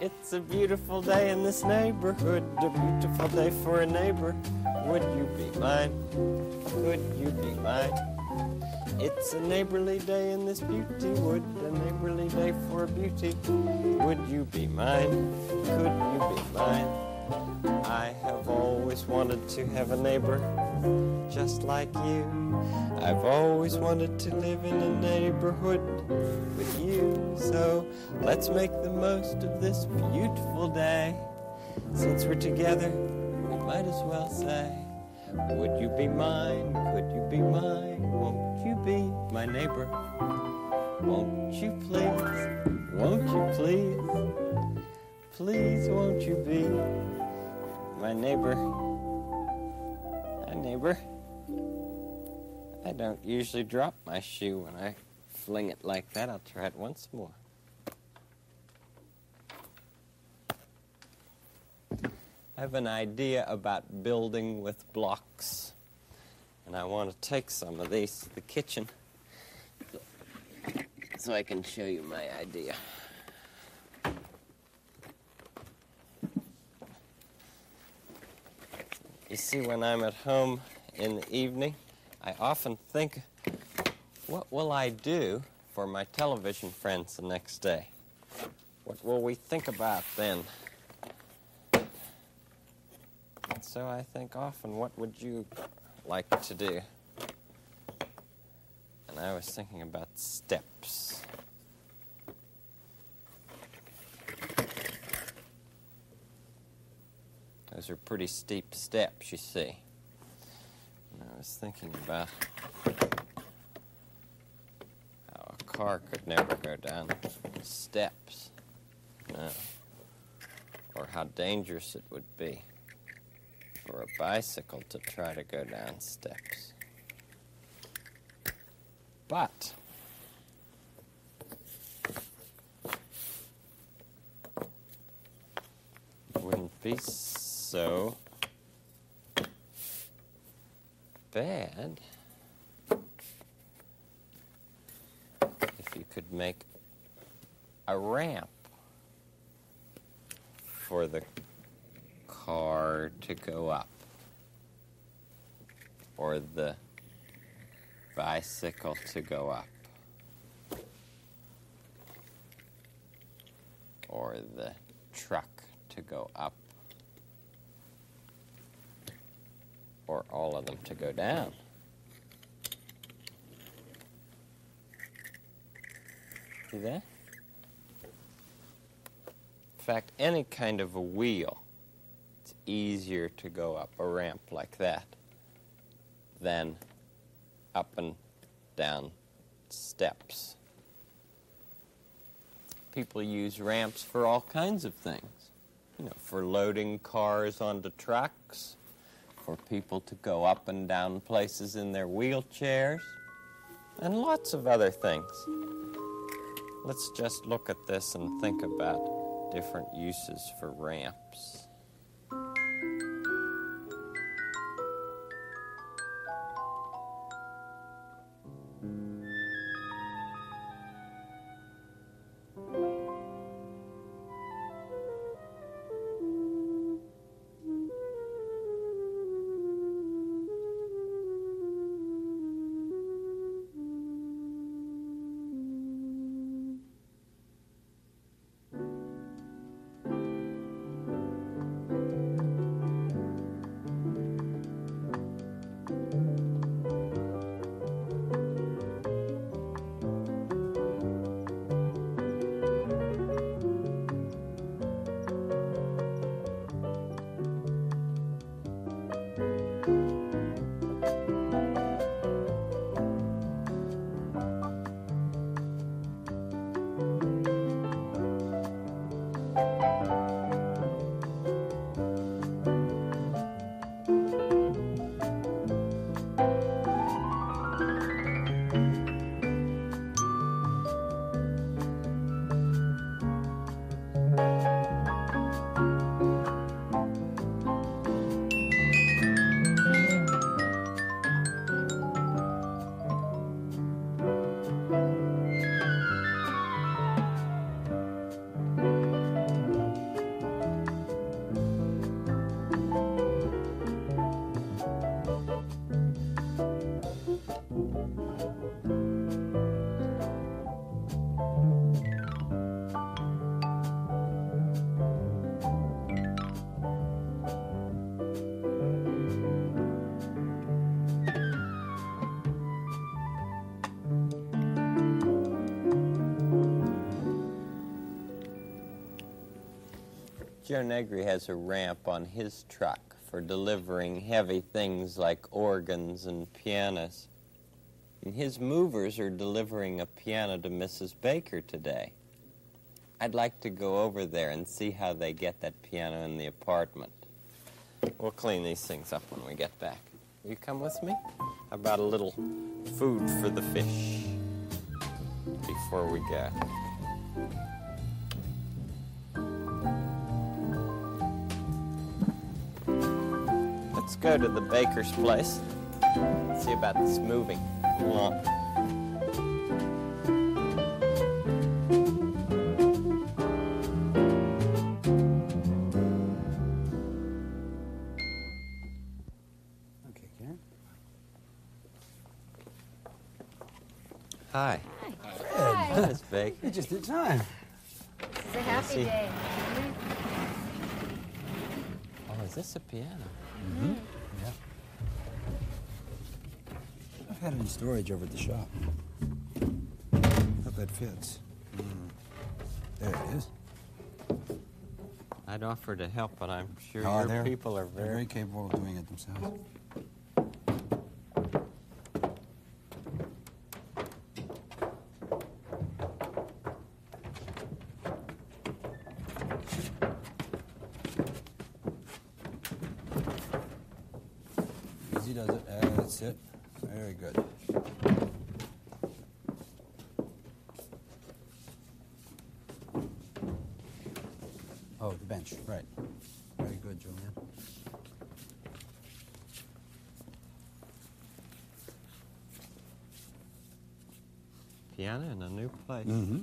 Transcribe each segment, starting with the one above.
It's a beautiful day in this neighborhood, a beautiful day for a neighbor. Would you be mine? Could you be mine? It's a neighborly day in this beauty wood, a neighborly day for a beauty. Would you be mine? Could you be mine? I have always wanted to have a neighbor just like you. I've always wanted to live in a neighborhood with you. So let's make the most of this beautiful day. Since we're together, we might as well say, would you be mine? Could you be mine? Won't you be my neighbor? Won't you please? Won't you please? Please won't you be my neighbor? Hi, neighbor. I don't usually drop my shoe when I fling it like that. I'll try it once more. I have an idea about building with blocks, and I want to take some of these to the kitchen so I can show you my idea. You see, when I'm at home in the evening, I often think, what will I do for my television friends the next day? What will we think about then? And so I think often, what would you like to do? And I was thinking about steps. Those are pretty steep steps, you see. And I was thinking about how a car could never go down steps. No. Or how dangerous it would be for a bicycle to try to go down steps. But it wouldn't be so bad if you could make a ramp for the car to go up, or the bicycle to go up, or the truck to go up, or all of them to go down. See that? In fact, any kind of a wheel, it's easier to go up a ramp like that than up and down steps. People use ramps for all kinds of things. You know, for loading cars onto trucks, for people to go up and down places in their wheelchairs, and lots of other things. Let's just look at this and think about different uses for ramps. Joe Negri has a ramp on his truck for delivering heavy things like organs and pianos. And his movers are delivering a piano to Mrs. Baker today. I'd like to go over there and see how they get that piano in the apartment. We'll clean these things up when we get back. Will you come with me? How about a little food for the fish before we go? Let's go to the baker's place. See about this moving along. Okay, Karen. Hi. Hi. Miss Baker. You just in time. This is a happy See. day. Oh, is this a piano? Yeah. I've had it in storage over at the shop. Hope that fits. There it is. I'd offer to help, but I'm sure Oh, your people are they're very... very capable of doing it themselves. Easy does it. That's it. Very good. Oh, the bench. Right. Very good, Julian. Piano in a new place. Mm-hmm.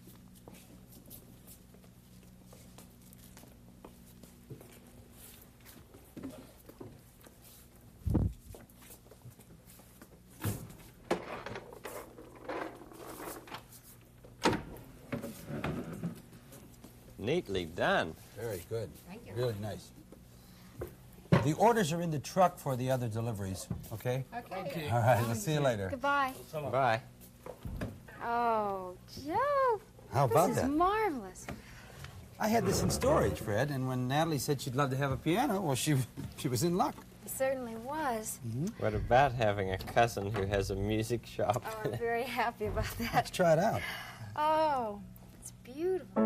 Neatly done. Very good. Thank you. Really nice. The orders are in the truck for the other deliveries, okay? Okay. All right, we'll see you later. Goodbye. Bye. Oh, Joe. How about This is that? marvelous. I had this in storage, Fred, and when Natalie said she'd love to have a piano, well, she was in luck. It certainly was. What about having a cousin who has a music shop? Oh, I'm very happy about Let's that. try it out. Oh, it's beautiful.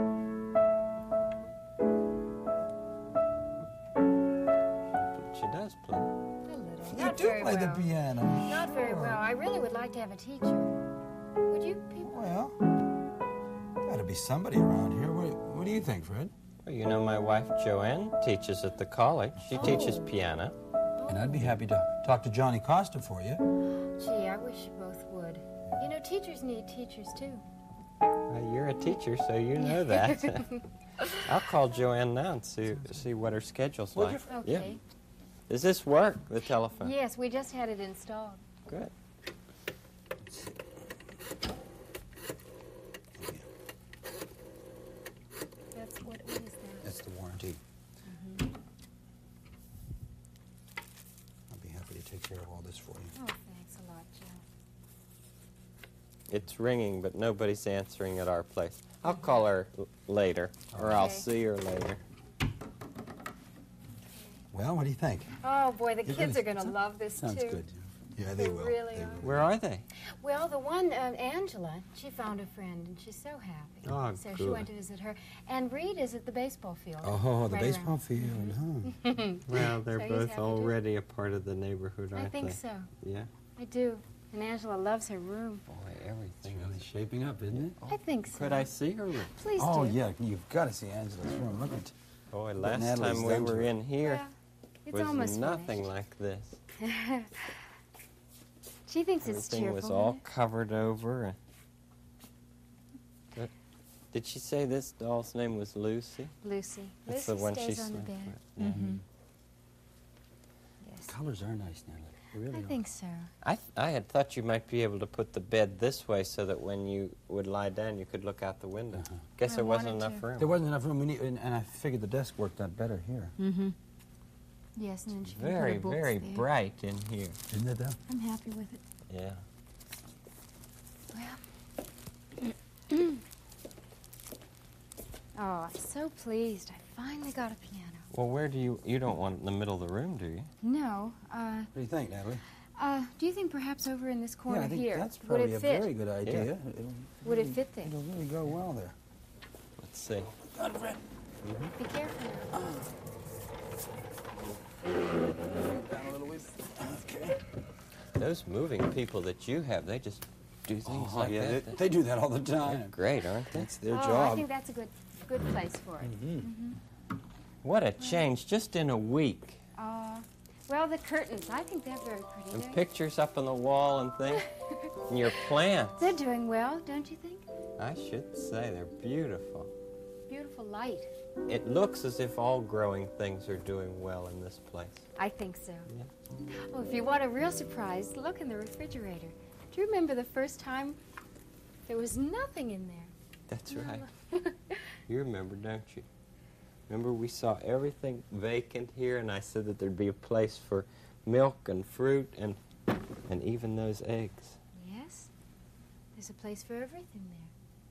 She does play. A little. You Not do very play well. the piano. Not very Sure. well. I really would like to have a teacher. Would you people? Well, gotta be somebody around here. What do you think, Fred? Well, you know, my wife Joanne teaches at the college. She teaches piano. And I'd be happy to talk to Johnny Costa for you. Gee, I wish you both would. You know, teachers need teachers, too. You're a teacher, so you know that. I'll call Joanne now and see what her schedule's Would like. you? Okay. Does this work, the telephone? Yes, we just had it installed. Good. That's what is that? That's the warranty. I'll be happy to take care of all this for you. Oh, thanks a lot, Joe. It's ringing, but nobody's answering at our place. I'll call her later, or I'll Okay. see her later. Well, what do you think? Oh, boy, the It kids really are going to love this, Sounds too. good. Yeah, they They will. really They are. will. Where are they? Well, the one, Angela, she found a friend, and she's so happy. Oh, so she good. went to visit her. And Reed is at the baseball field. Oh, the right baseball around. field, huh? Well, they're So he's both happy to- already a part of the neighborhood, aren't I think they? so. Yeah. I do. And Angela loves her room. Boy, It's everything. really shaping up, isn't it? I think so. Could I see her room? Please Oh, do. yeah, you've got to see Angela's room. Look at Boy, But last Natalie's time we done to were her. in here Well, it's was almost nothing like this. finished. She thinks it's Everything cheerful. was all covered over. Did she say this doll's name was Lucy? Lucy. That's Lucy the one stays she on the slept bed. with. Yeah. Mm-hmm. Yes. colors are nice, Natalie. They really I are. think so. I had thought you might be able to put the bed this way so that when you would lie down, you could look out the window. Uh-huh. Guess I there wasn't wanted enough to. room. There wasn't enough room, and I figured the desk worked out better here. Mm-hmm. Yes, and then she can put Very, her books very there. bright in here. Isn't it, though? I'm happy with it. Yeah. Well. Oh, I'm so pleased. I finally got a piano. Well, where do you don't want it in the middle of the room, do you? No, What do you think, Natalie? do you think perhaps over in this corner Yeah, I think here? that's Would probably it a fit? very good idea. Yeah. Would it fit there? It'll really go well there. Let's see. Godfrey. Be careful now. Down a little bit. Okay. Those moving people that you have, they just do things like yeah, that. they do that all the They're time. great, aren't they? That's their I job. think that's a good place for it. What a change just in a week. Well, the curtains, I think they're very pretty. And They're- pictures up on the wall and things. And your plants. They're doing well, don't you think? I should say they're beautiful. Beautiful light. It looks as if all growing things are doing well in this place. I think so. Yeah. Oh, if you want a real surprise, look in the refrigerator. Do you remember the first time there was nothing in there? That's right. You remember, don't you? Remember we saw everything vacant here, and I said that there'd be a place for milk and fruit and even those eggs. Yes. There's a place for everything there.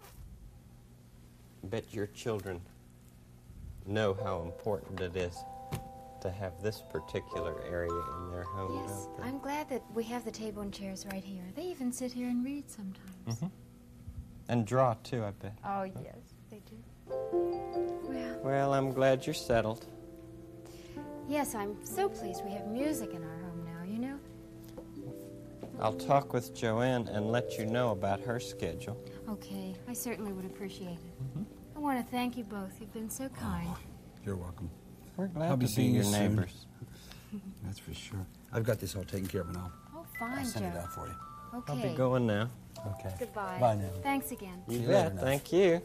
Bet your children know how important it is to have this particular area in their home, Yes, don't they? I'm glad that we have the table and chairs right here. They even sit here and read sometimes. And draw, too, I bet. Oh, yes, they do. Well, Well, I'm glad you're settled. yes, I'm so pleased we have music in our home now, you know. I'll talk with Joanne and let you know about her schedule. Okay, I certainly would appreciate it. I want to thank you both. You've been so kind. You're welcome. We're glad I'll be to be seeing your you soon. neighbors. That's for sure. I've got this all taken care of now. Oh, I'll fine, send it Joe. out for you. Okay. I'll be going now. Okay. Goodbye. Bye now. Thanks again. You See you bet. later now. Thank you.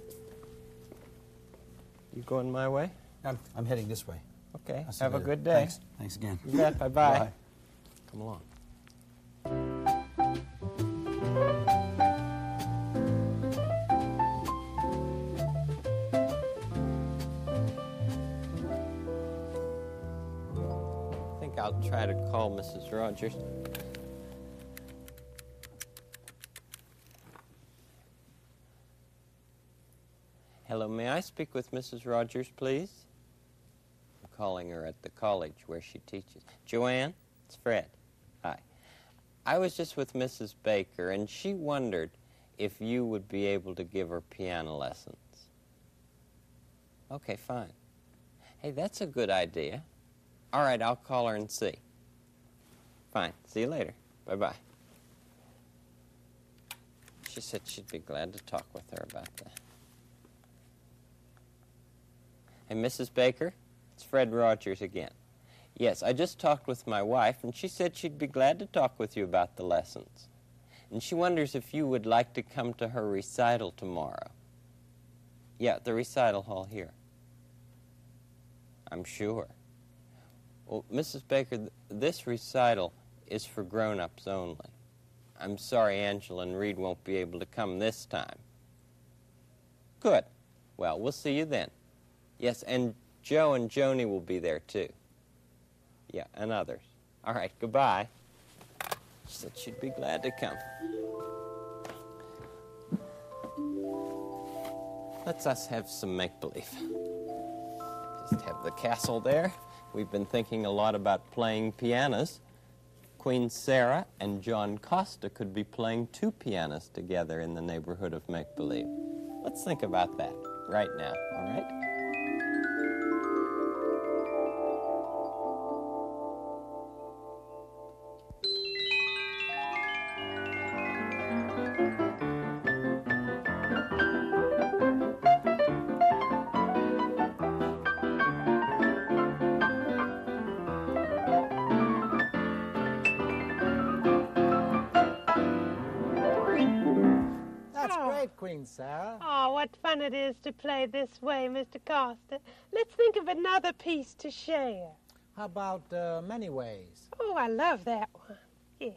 You going my way? I'm heading this way. Okay. I'll see you Have a later. good day. Thanks. Thanks again. You bet. Bye-bye. Bye. Come along. I think I'll try to call Mrs. Rogers. Hello, may I speak with Mrs. Rogers, please? I'm calling her at the college where she teaches. Joanne, it's Fred. Hi. I was just with Mrs. Baker, and she wondered if you would be able to give her piano lessons. Okay, fine. Hey, that's a good idea. All right, I'll call her and see. Fine. See you later. Bye-bye. She said she'd be glad to talk with her about that. Hey, Mrs. Baker, it's Fred Rogers again. Yes, I just talked with my wife, and she said she'd be glad to talk with you about the lessons. And she wonders if you would like to come to her recital tomorrow. Yeah, the recital hall here. I'm sure. Well, Mrs. Baker, this recital is for grown-ups only. I'm sorry Angela and Reed won't be able to come this time. Good. Well, we'll see you then. Yes, and Joe and Joni will be there, too. Yeah, and others. All right, goodbye. She said she'd be glad to come. Let's us have some make-believe. Just have the castle there. We've been thinking a lot about playing pianos. Queen Sarah and John Costa could be playing two pianos together in the neighborhood of make-believe. Let's think about that right now, all right? That's great, Queen Sarah. Oh, what fun it is to play this way, Mr. Costa. Let's think of another piece to share. How about Many Ways? Oh, I love that one. Yes.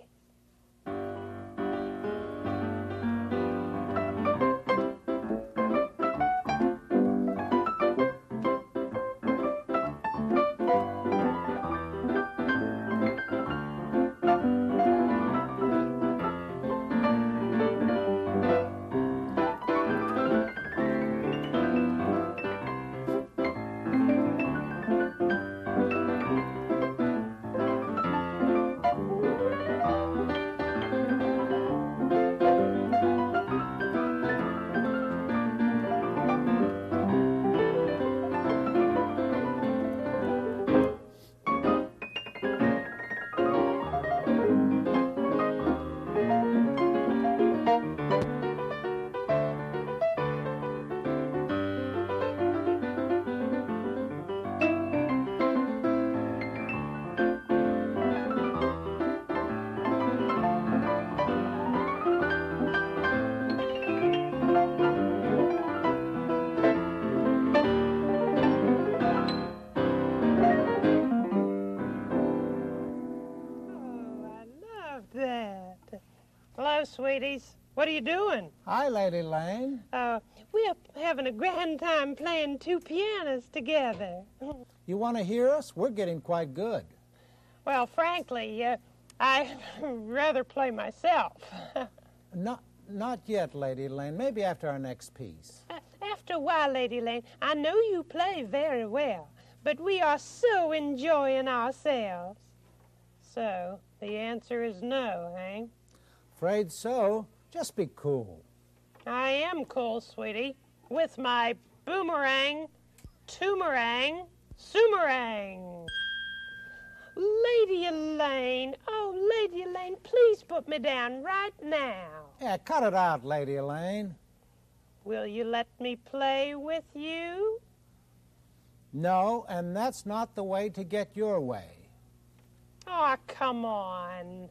ladies. What are you doing? Hi, Lady Lane. We're having a grand time playing two pianos together. You want to hear us? We're getting quite good. Well, frankly, I'd rather play myself. Not yet, Lady Lane. Maybe after our next piece. After a while, Lady Lane, I know you play very well, but we are so enjoying ourselves. So, the answer is no, Hank. Afraid so. Just be cool. I am cool, sweetie, with my boomerang, toomerang, soomerang. Lady Elaine, oh, Lady Elaine, please put me down right now. Yeah, cut it out, Lady Elaine. Will you let me play with you? No, and that's not the way to get your way. Oh, come on.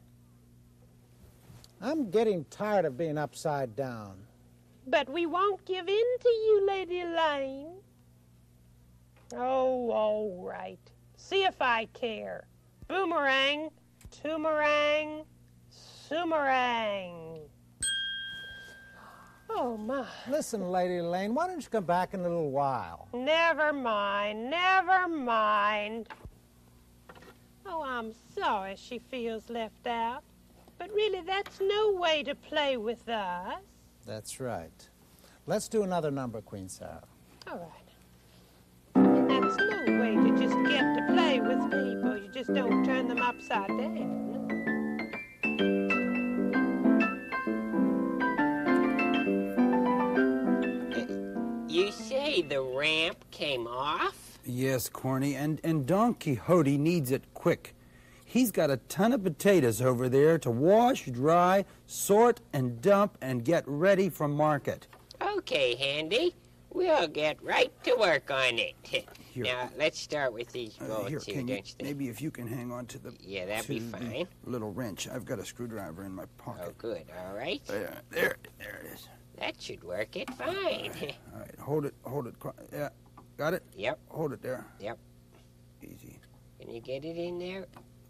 I'm getting tired of being upside down. But we won't give in to you, Lady Elaine. Oh, all right. See if I care. Boomerang, toomerang, soomerang. Oh, my. Listen, Lady Lane, why don't you come back in a little while? Never mind, never mind. Oh, I'm sorry she feels left out. But really, that's no way to play with us. That's right. Let's do another number, Queen Sarah. All right. That's no way to just get to play with people. You just don't turn them upside down. You say the ramp came off? Yes, Corny, and Don Quixote needs it quick. He's got a ton of potatoes over there to wash, dry, sort, and dump, and get ready for market. Okay, Handy. We'll get right to work on it. Here. Now, let's start with these bolts Here, here, can don't you, you think? maybe if you can hang on to the Yeah, that'd be to the fine. little wrench. I've got a screwdriver in my Oh, pocket. good. All right. There it is. That should work it fine. All right, hold it. Yeah, got it? Yep. Hold it there. Yep. Easy. Can you get it in there?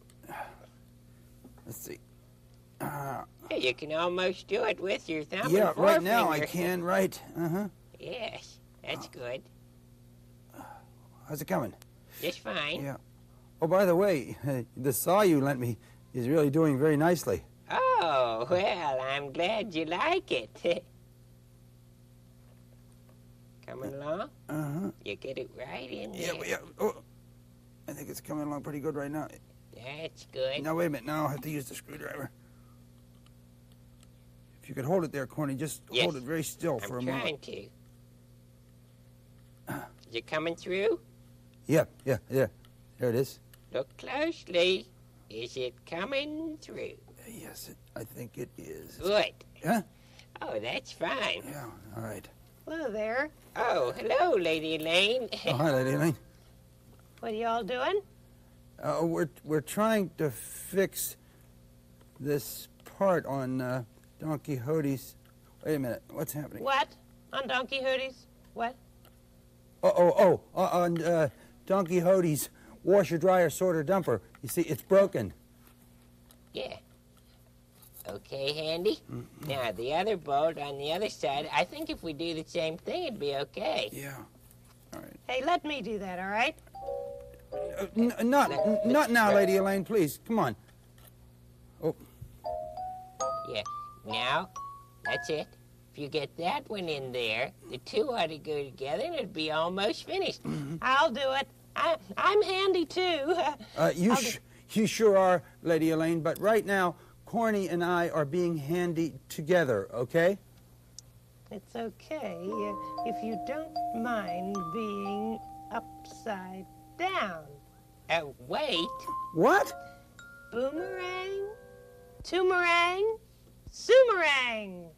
Let's see. Yeah, you can almost do it with your thumb Yeah, and right now I forefinger. can, right. Uh-huh. Yes, that's good. How's it coming? Just fine. Yeah. Oh, by the way, the saw you lent me is really doing very nicely. Oh, well, I'm glad you like it. Coming along? Uh-huh. You get it right in there. Yeah. Oh, I think it's coming along pretty good right now. That's good. Now, wait a minute. Now I'll have to use the screwdriver. If you could hold it there, Corny, just Yes. hold it very still for a I'm moment. trying to. Is it coming through? Yeah. There it is. Look closely. Is it coming through? Yes, I think it is. Good. Huh? Oh, that's fine. Yeah, all right. Hello there. Oh, hello, Lady Elaine. Oh, hi, Lady Elaine. What are y'all doing? We're trying to fix this part on Don Quixote's... Wait a minute, what's happening? What? On Don Quixote's? What? On Don Quixote's washer, dryer, sorter, dumper. You see, it's broken. Yeah. Okay, Handy. Now, the other bolt on the other side, I think if we do the same thing, it'd be okay. Yeah. All right. Hey, let me do that, all right? Not now, Lady Elaine, please. Come on. Oh, Yeah. Now, that's it. If you get that one in there, the two ought to go together and it'd be almost finished. I'll do it. I'm handy, too. you sure are, Lady Elaine, but right now, Corny and I are being handy together, okay? It's okay if you don't mind being upside down. Wait. What? Boomerang, toomerang, soomerang.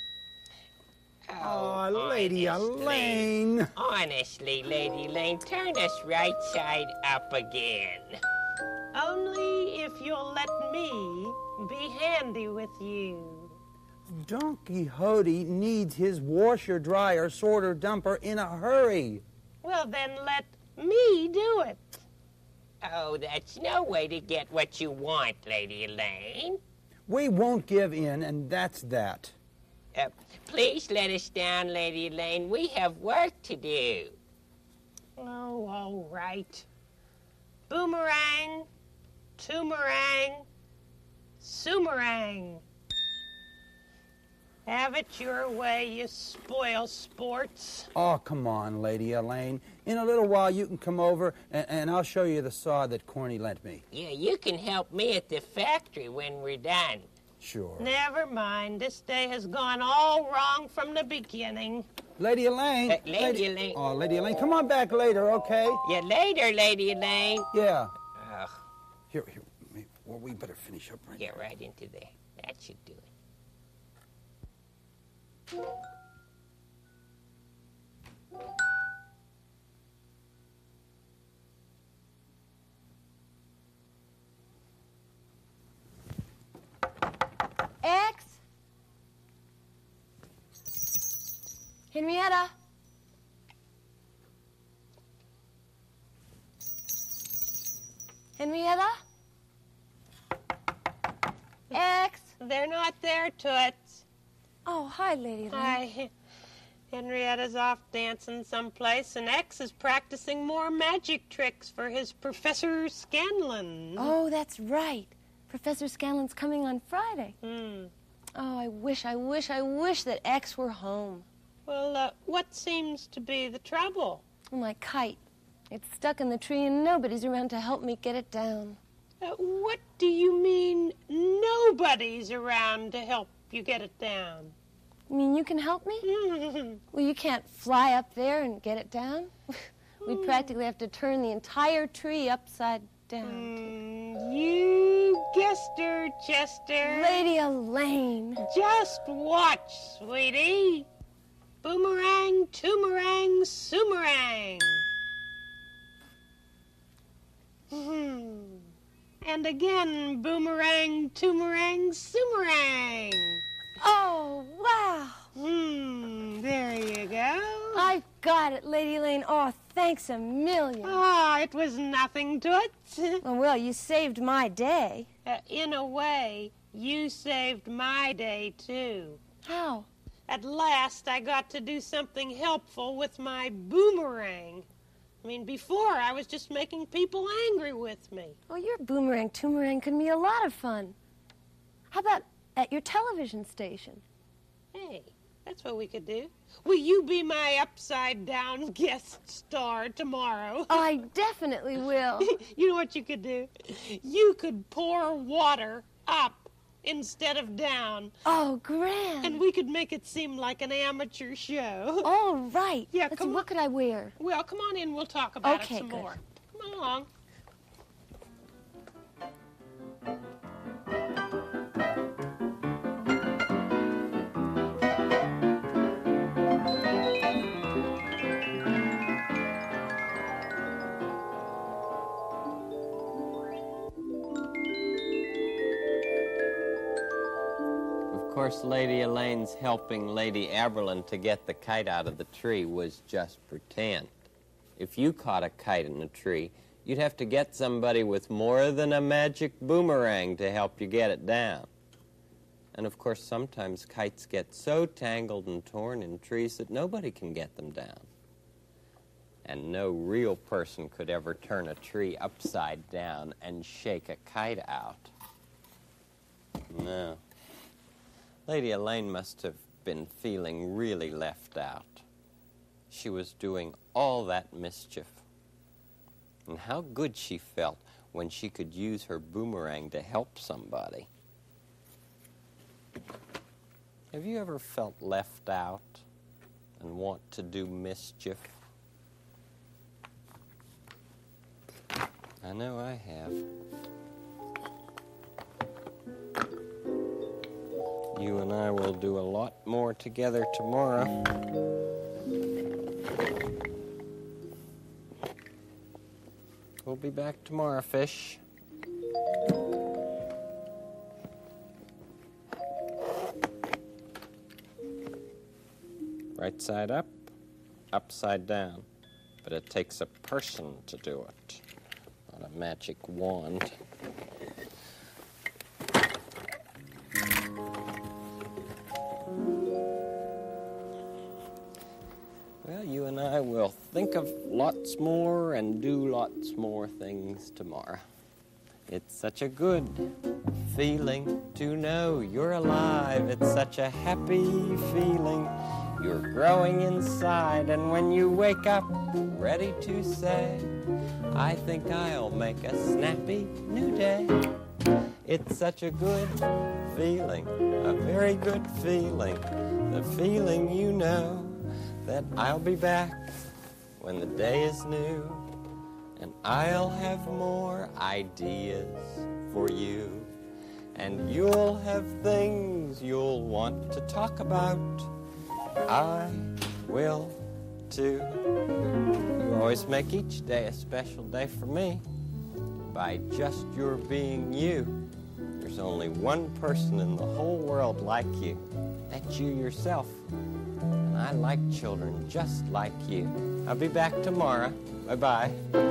Oh, Lady Elaine. Honestly, Lady Elaine, turn us right side up again. Only if you'll let me be handy with you. Don Quixote needs his washer, dryer, sorter, dumper in a hurry. Well, then let me do it. Oh, that's no way to get what you want, Lady Elaine. We won't give in, and that's that. Please let us down, Lady Elaine. We have work to do. Oh, all right. Boomerang, toomerang, soomerang. Have it your way, you spoil sports. Oh, come on, Lady Elaine. In a little while, you can come over, and I'll show you the saw that Corny lent me. Yeah, you can help me at the factory when we're done. Sure. Never mind. This day has gone all wrong from the beginning. Lady Elaine. Lady Elaine. Oh, Lady Elaine, come on back later, okay? Yeah, later, Lady Elaine. Yeah. Ugh. Here. Well, we better finish up right Get right into there. That should do it. X? Henrietta? Henrietta? X? They're not there, Toots. Oh, hi, Lady Elaine. Hi. Henrietta's off dancing someplace, and X is practicing more magic tricks for his Professor Scanlon. Oh, that's right. Professor Scanlon's coming on Friday. Hmm. Oh, I wish that X were home. Well, what seems to be the trouble? Oh, my kite. It's stuck in the tree and nobody's around to help me get it down. What do you mean nobody's around to help you get it down? You mean you can help me? Well, you can't fly up there and get it down. We'd practically have to turn the entire tree upside down. You guessed her, Chester. Lady Elaine. Just watch, sweetie. Boomerang, toomerang, soomerang. And again, boomerang, toomerang, soomerang. Oh, wow. There you go. I've got it, Lady Elaine. Oh, thanks a million. Oh, it was nothing to it. Well, you saved my day. In a way, you saved my day, too. How? At last, I got to do something helpful with my boomerang. I mean, before, I was just making people angry with me. Oh, your boomerang toomerang can be a lot of fun. How about at your television station? Hey, that's what we could do. Will you be my upside-down guest star tomorrow? I definitely will. You know what you could do? You could pour water up instead of down. Oh, grand. And we could make it seem like an amateur show. All right. Yeah, Let's come see, on. what could I wear? Well, come on in. We'll talk about Okay, it some good. more. Come along. Of course, Lady Elaine's helping Lady Aberlin to get the kite out of the tree was just pretend. If you caught a kite in a tree, you'd have to get somebody with more than a magic boomerang to help you get it down. And of course, sometimes kites get so tangled and torn in trees that nobody can get them down. And no real person could ever turn a tree upside down and shake a kite out. No. Lady Elaine must have been feeling really left out. She was doing all that mischief. And how good she felt when she could use her boomerang to help somebody. Have you ever felt left out and want to do mischief? I know I have. You and I will do a lot more together tomorrow. We'll be back tomorrow, fish. Right side up, upside down. But it takes a person to do it, not a magic wand. will think of lots more and do lots more things tomorrow. It's such a good feeling to know you're alive. It's such a happy feeling. You're growing inside, and when you wake up, ready to say, I think I'll make a snappy new day. It's such a good feeling, a very good feeling, the feeling you know that I'll be back when the day is new, and I'll have more ideas for you, and you'll have things you'll want to talk about. I will too. You always make each day a special day for me by just your being you. There's only one person in the whole world like you. That's you yourself. And I like children just like you. I'll be back tomorrow. Bye-bye.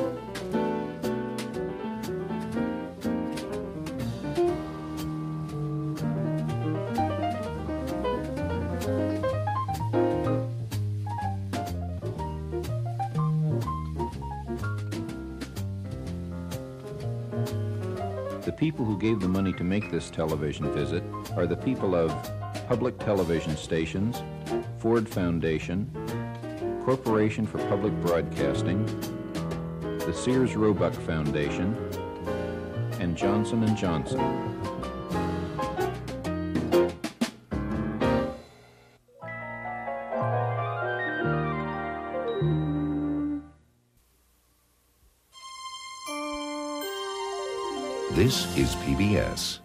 The people who gave the money to make this television visit are the people of Public Television Stations, Ford Foundation, Corporation for Public Broadcasting, the Sears Roebuck Foundation, and Johnson & Johnson. This is PBS.